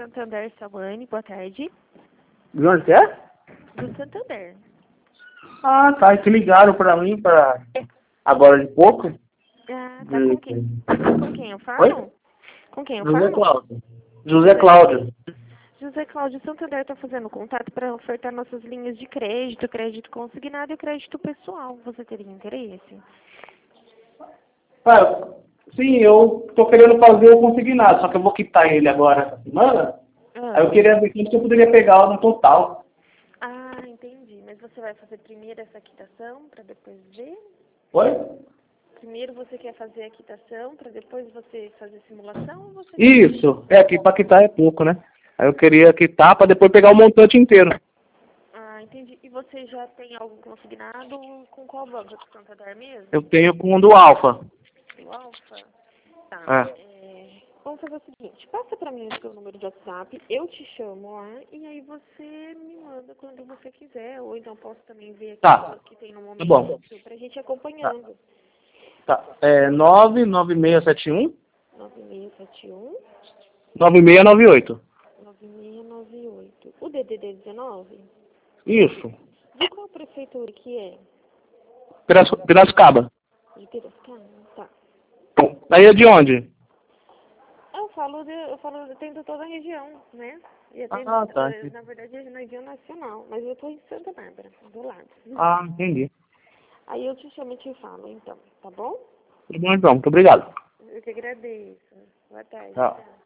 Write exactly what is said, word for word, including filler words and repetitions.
Santander, Sawane, boa tarde. De onde que é? Do Santander. Ah, tá. Que ligaram pra mim pra agora de pouco. Ah, tá. De... Com quem? Com quem eu falo? Oi? Com quem eu José falo? Cláudio. José Cláudio. José Cláudio, Santander está fazendo contato para ofertar nossas linhas de crédito, crédito consignado e crédito pessoal. Você teria interesse? Ah, sim, eu tô querendo fazer o consignado, só que eu vou quitar ele agora essa semana. Ah, Aí eu queria ver quanto que eu poderia pegar no total. ah, entendi. Mas você vai fazer primeiro essa quitação para depois ver? Oi? Primeiro você quer fazer a quitação para depois você fazer simulação ou você quer... Isso. É, aqui pra quitar é pouco, né? Aí eu queria quitar pra depois pegar o montante inteiro. Ah, entendi. E você já tem algo consignado com qual banco? Do Santander mesmo? Eu tenho com o do Alfa. Do Alfa? Tá. É. É, vamos fazer o seguinte, passa pra mim o seu número de WhatsApp, eu te chamo lá e aí você me manda quando você quiser, ou então posso também ver aqui Tá. o que tem no Tá bom. momento pra gente ir Tá. acompanhando. Tá. É nove nove seis sete um nove seis sete um, nove seis nove oito. nove seis nove oito. O D D D dezenove? Isso. De qual prefeitura que é? Piraç- Piracicaba. De Piracicaba? Tá. Aí é de onde? Eu falo, de, eu falo, eu atendo toda a região, né? E atendo, Ah, tá. eh, na verdade, é na região nacional, mas eu tô em Santa Bárbara, do lado. Ah, entendi. Aí eu te chamo e te falo, então, tá bom? Tá bom então, muito obrigado. Eu que agradeço. Boa tarde. Tchau.